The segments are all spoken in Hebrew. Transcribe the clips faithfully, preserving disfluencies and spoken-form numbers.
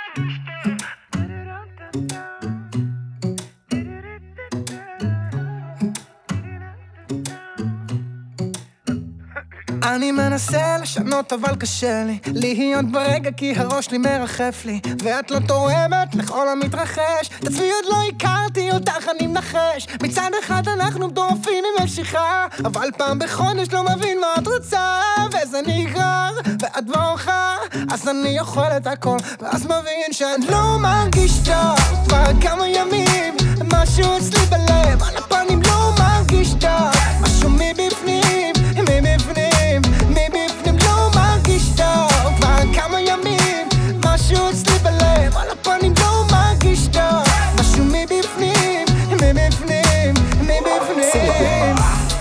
אני מנסה לשנות אבל קשה לי להיות ברגע כי הראש לי מרחף לי ואת לא תורמת לכל המתרחש את עצמי עוד לא הכרתי אותך אני מנחש מצד אחד אנחנו מטורפים עם משיכה אבל פעם בחודש לא מבין מה את רוצה וזה נגרר ואת בורחה אז אני יכול את הכל ואז מבין שאני לא מרגיש טוב כבר כמה ימים משהו אצלי בלב על הפנים לא מרגיש טוב משהו מבפנים מבפנים מבפנים לא מרגיש טוב כבר כמה ימים משהו אצלי בלב על הפנים לא מרגיש טוב משהו מבפנים מבפנים מבפנים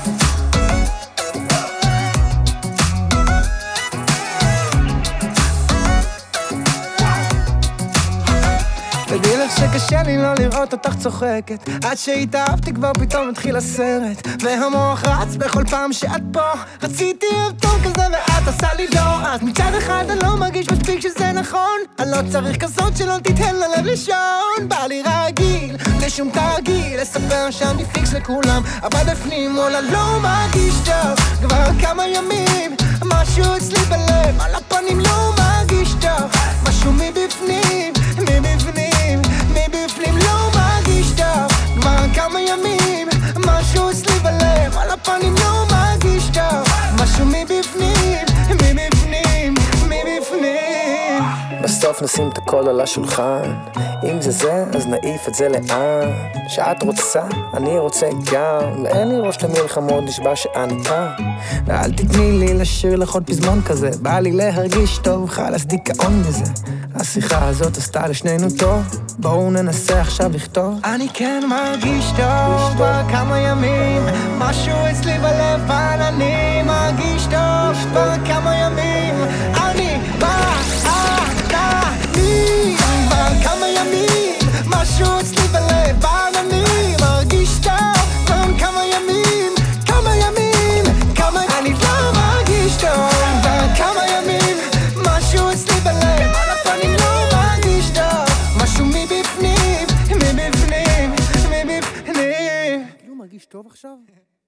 תדעי לך שקשה לי לא לראות אותך צוחקת עד שהתאהבתי כבר פתאום התחיל הסרט והמוח רץ בכל פעם שאת פה רציתי אהבתון כזה ואת עשה לי לא אז מצד אחד אני לא מרגיש מספיק שזה נכון אני לא צריך כזאת שלא תיתן ללב לישון בא לי רגיל בלי שום תרגיל לספר שאני פיקס לכולם אבל בפנים וואלה לא מרגיש טוב כבר כמה ימים משהו אצלי בלב על הפנים לא מרגיש טוב משהו מבפנים מבפנים מבפנים לא מרגיש טוב כבר כמה ימים משהו אצלי בלב על הפנים לא מרגיש טוב משהו מבפנים מבפנים מבפנים בסוף נשים את הכל על השולחן אם זה זה אז נעיף את זה לאן שאת רוצה אני רוצה גם ואין לי ראש למלחמות נשבע שאני כאן ואל תתני לי לשיר לך עוד פזמון כזה בא לי להרגיש טוב חלס דיכאון מזה השיחה הזאת עשתה לשנינו טוב בואו ננסה עכשיו לכתוב אני כן מרגיש טוב כבר כמה ימים משהו אצלי בלב אבל אני מרגיש טוב כבר כמה ימים אני בעדני כבר כמה ימים משהו אצלי בלב אבל אני מרגיש טוב כבר כמה ימים כמה ימים כמה אני לא מרגיש טוב כבר כמה ימים משהו אצלי בלב על הפנים לא מרגיש טוב משהו מבפנים מבפנים מבפנים לא מרגיש טוב עכשיו?